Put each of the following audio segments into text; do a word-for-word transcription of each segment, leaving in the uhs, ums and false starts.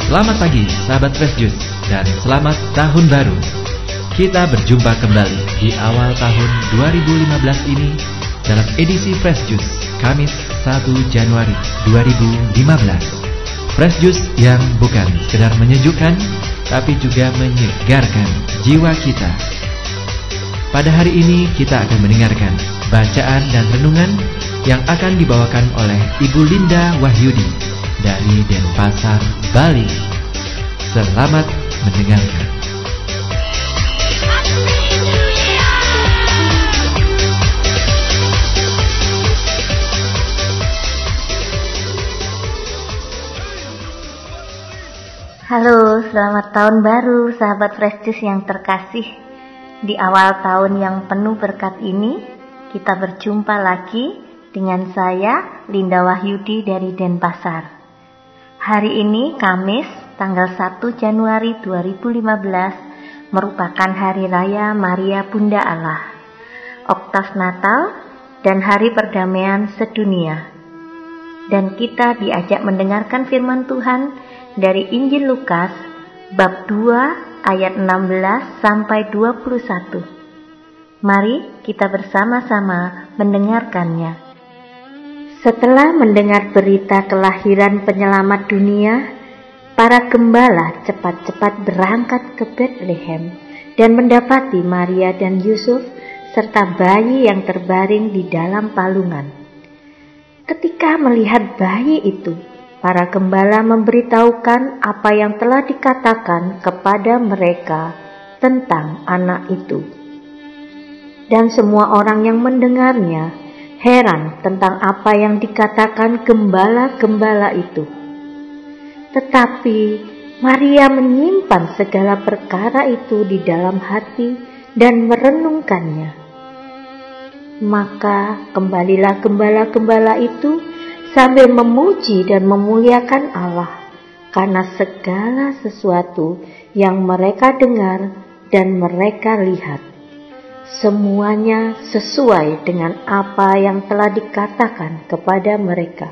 Selamat pagi sahabat Fresh Juice dan selamat tahun baru. Kita berjumpa kembali di awal tahun dua ribu lima belas ini dalam edisi Fresh Juice Kamis satu Januari dua ribu lima belas. Fresh Juice yang bukan sekedar menyejukkan tapi juga menyegarkan jiwa kita. Pada hari ini kita akan mendengarkan bacaan dan renungan yang akan dibawakan oleh Ibu Linda Wahyudi dari Denpasar, Bali. Selamat mendengarkan. Halo, selamat tahun baru sahabat Fresh Juice yang terkasih. Di awal tahun yang penuh berkat ini, kita berjumpa lagi dengan saya, Linda Wahyudi dari Denpasar. Hari ini Kamis, tanggal satu Januari dua ribu lima belas, merupakan Hari Raya Maria Bunda Allah, Oktav Natal, dan Hari Perdamaian Sedunia. Dan kita diajak mendengarkan firman Tuhan dari Injil Lukas, bab dua, ayat enam belas sampai dua puluh satu. Mari kita bersama-sama mendengarkannya. Setelah mendengar berita kelahiran penyelamat dunia, para gembala cepat-cepat berangkat ke Betlehem dan mendapati Maria dan Yusuf serta bayi yang terbaring di dalam palungan. Ketika melihat bayi itu, para gembala memberitahukan apa yang telah dikatakan kepada mereka tentang anak itu. Dan semua orang yang mendengarnya heran tentang apa yang dikatakan gembala-gembala itu. Tetapi Maria menyimpan segala perkara itu di dalam hati dan merenungkannya. Maka kembalilah gembala-gembala itu sambil memuji dan memuliakan Allah karena segala sesuatu yang mereka dengar dan mereka lihat. Semuanya sesuai dengan apa yang telah dikatakan kepada mereka.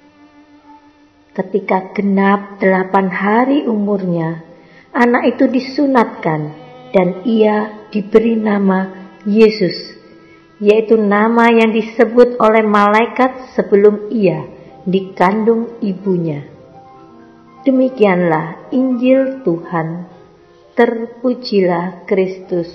Ketika genap delapan hari umurnya, anak itu disunatkan dan ia diberi nama Yesus, yaitu nama yang disebut oleh malaikat sebelum ia dikandung ibunya. Demikianlah Injil Tuhan. Terpujilah Kristus.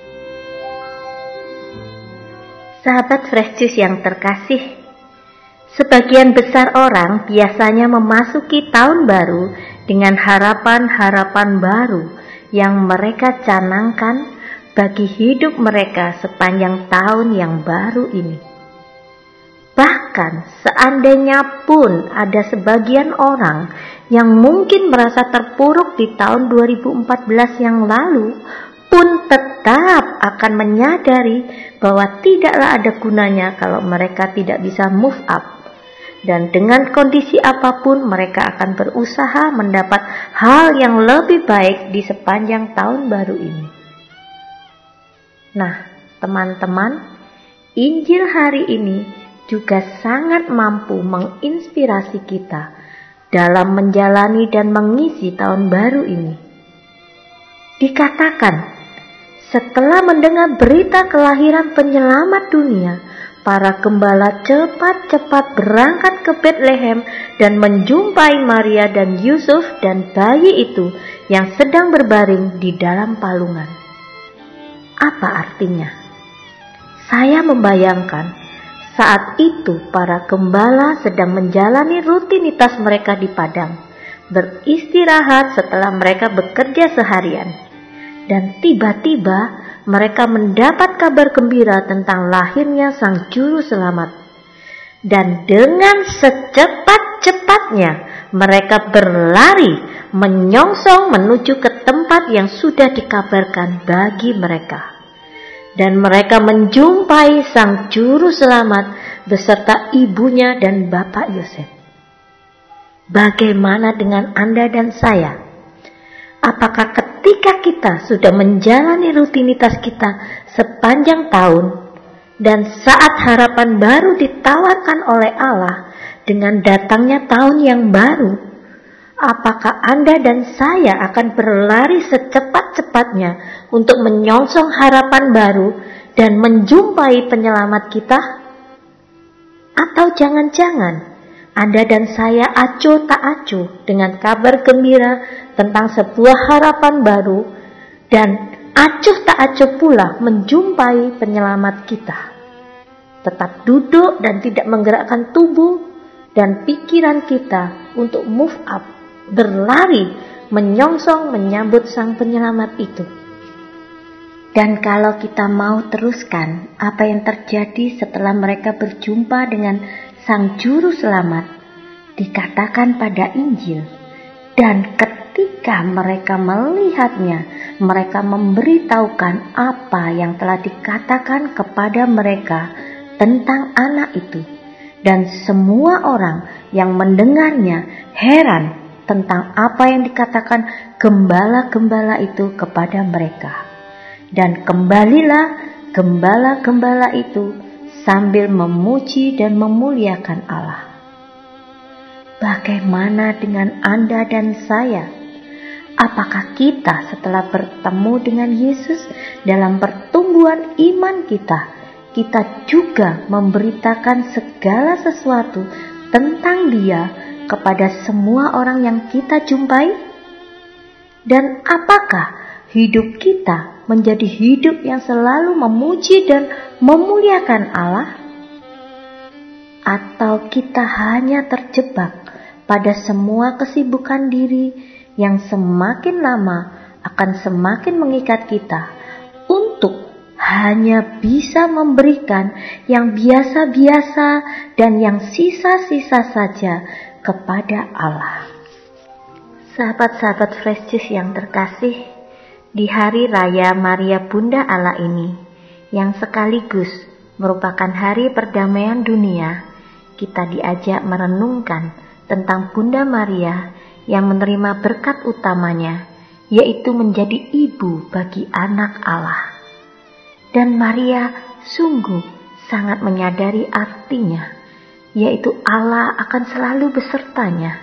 Sahabat Fresh Juice yang terkasih, sebagian besar orang biasanya memasuki tahun baru dengan harapan-harapan baru yang mereka canangkan bagi hidup mereka sepanjang tahun yang baru ini. Bahkan seandainya pun ada sebagian orang yang mungkin merasa terpuruk di tahun dua ribu empat belas yang lalu, pun tetap akan menyadari bahwa tidaklah ada gunanya kalau mereka tidak bisa move up. Dan dengan kondisi apapun mereka akan berusaha mendapat hal yang lebih baik di sepanjang tahun baru ini. Nah, teman-teman, Injil hari ini juga sangat mampu menginspirasi kita dalam menjalani dan mengisi tahun baru ini. Dikatakan, setelah mendengar berita kelahiran penyelamat dunia, para gembala cepat-cepat berangkat ke Betlehem dan menjumpai Maria dan Yusuf dan bayi itu yang sedang berbaring di dalam palungan. Apa artinya? Saya membayangkan saat itu para gembala sedang menjalani rutinitas mereka di padang, beristirahat setelah mereka bekerja seharian. Dan tiba-tiba mereka mendapat kabar gembira tentang lahirnya Sang Juru Selamat. Dan dengan secepat-cepatnya mereka berlari menyongsong menuju ke tempat yang sudah dikabarkan bagi mereka. Dan mereka menjumpai Sang Juru Selamat beserta ibunya dan Bapak Yosef. Bagaimana dengan Anda dan saya? Apakah ketika kita sudah menjalani rutinitas kita sepanjang tahun dan saat harapan baru ditawarkan oleh Allah dengan datangnya tahun yang baru, Apakah Anda dan saya akan berlari secepat-cepatnya untuk menyongsong harapan baru dan menjumpai penyelamat kita? Atau jangan-jangan Anda dan saya acuh tak acuh dengan kabar gembira tentang sebuah harapan baru dan acuh tak acuh pula menjumpai penyelamat kita? Tetap duduk dan tidak menggerakkan tubuh dan pikiran kita untuk move up, berlari, menyongsong menyambut sang penyelamat itu. Dan kalau kita mau teruskan apa yang terjadi setelah mereka berjumpa dengan sang juru selamat, dikatakan pada Injil, dan ketika mereka melihatnya, mereka memberitahukan apa yang telah dikatakan kepada mereka tentang anak itu. Dan semua orang yang mendengarnya heran tentang apa yang dikatakan gembala-gembala itu kepada mereka. Dan kembalilah gembala-gembala itu sambil memuji dan memuliakan Allah. Bagaimana dengan Anda dan saya? Apakah kita setelah bertemu dengan Yesus dalam pertumbuhan iman kita, kita juga memberitakan segala sesuatu tentang Dia kepada semua orang yang kita jumpai? Dan apakah hidup kita menjadi hidup yang selalu memuji dan memuliakan Allah? Atau kita hanya terjebak pada semua kesibukan diri yang semakin lama akan semakin mengikat kita untuk hanya bisa memberikan yang biasa-biasa dan yang sisa-sisa saja kepada Allah? Sahabat-sahabat Fresh Juice yang terkasih, di hari raya Maria Bunda Allah ini, yang sekaligus merupakan hari perdamaian dunia, kita diajak merenungkan tentang Bunda Maria yang menerima berkat utamanya, yaitu menjadi ibu bagi anak Allah. Dan Maria sungguh sangat menyadari artinya, yaitu Allah akan selalu besertanya.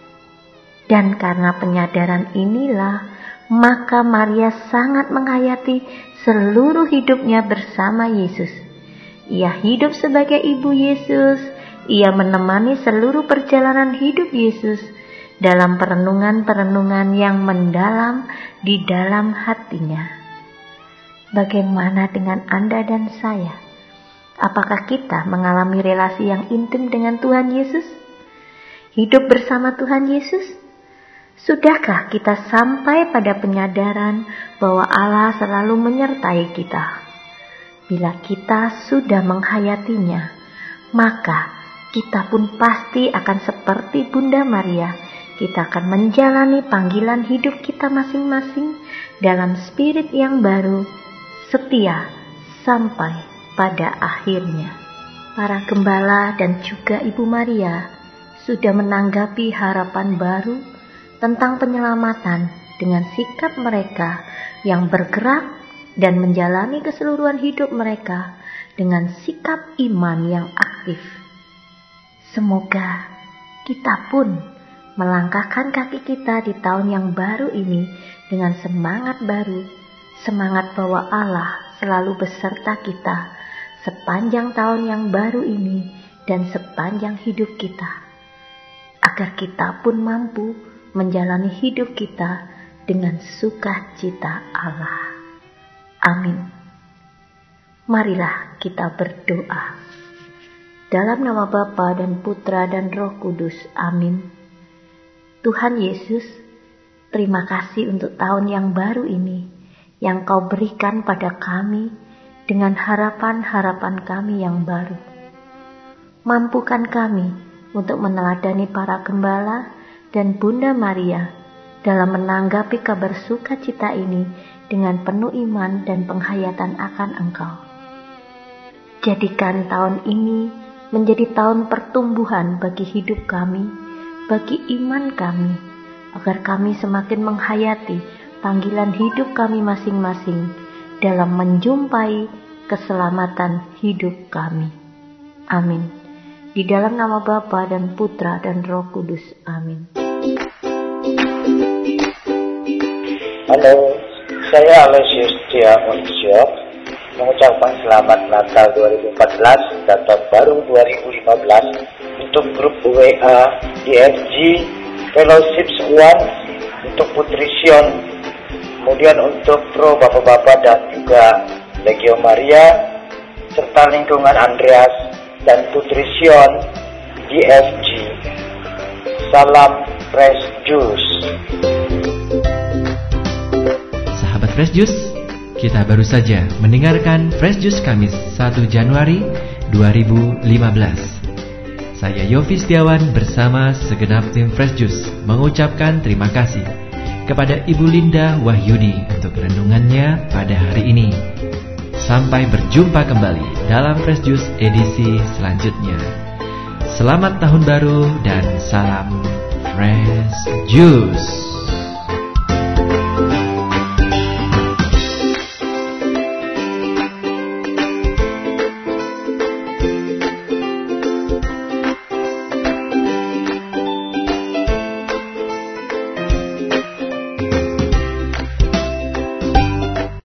Dan karena penyadaran inilah, maka Maria sangat menghayati seluruh hidupnya bersama Yesus. Ia hidup sebagai ibu Yesus, ia menemani seluruh perjalanan hidup Yesus dalam perenungan-perenungan yang mendalam di dalam hatinya. Bagaimana dengan Anda dan saya? Apakah kita mengalami relasi yang intim dengan Tuhan Yesus? Hidup bersama Tuhan Yesus? Sudahkah kita sampai pada penyadaran bahwa Allah selalu menyertai kita? Bila kita sudah menghayatinya, maka kita pun pasti akan seperti Bunda Maria. Kita akan menjalani panggilan hidup kita masing-masing dalam spirit yang baru, setia sampai pada akhirnya. Para gembala dan juga Ibu Maria sudah menanggapi harapan baru tentang penyelamatan dengan sikap mereka yang bergerak dan menjalani keseluruhan hidup mereka dengan sikap iman yang aktif. Semoga kita pun melangkahkan kaki kita di tahun yang baru ini dengan semangat baru, semangat bahwa Allah selalu beserta kita sepanjang tahun yang baru ini dan sepanjang hidup kita, agar kita pun mampu menjalani hidup kita dengan sukacita Allah. Amin. Marilah kita berdoa. Dalam nama Bapa dan Putra dan Roh Kudus. Amin. Tuhan Yesus, terima kasih untuk tahun yang baru ini yang Kau berikan pada kami dengan harapan-harapan kami yang baru. Mampukan kami untuk meneladani para gembala dan Bunda Maria dalam menanggapi kabar sukacita ini dengan penuh iman dan penghayatan akan Engkau. Jadikan tahun ini menjadi tahun pertumbuhan bagi hidup kami, bagi iman kami, agar kami semakin menghayati panggilan hidup kami masing-masing dalam menjumpai keselamatan hidup kami. Amin. Di dalam nama Bapa dan Putra dan Roh Kudus. Amin. Halo, saya Aloysius Tia Monisio mengucapkan selamat Natal dua ribu empat belas dan Tahun Baru dua ribu lima belas untuk grup W A I F G Fellowship One, untuk Putri Sion, kemudian untuk Pro Bapak-Bapak dan juga Legio Maria, serta lingkungan Andreas dan Putri Sion I F G. Salam Fresh Juice. Sahabat Fresh Juice, kita baru saja mendengarkan Fresh Juice Kamis satu Januari dua ribu lima belas. Saya Yofi Setiawan bersama segenap tim Fresh Juice mengucapkan terima kasih kepada Ibu Linda Wahyudi untuk renungannya pada hari ini. Sampai berjumpa kembali dalam Fresh Juice edisi selanjutnya. Selamat Tahun Baru dan salam Fresh Juice.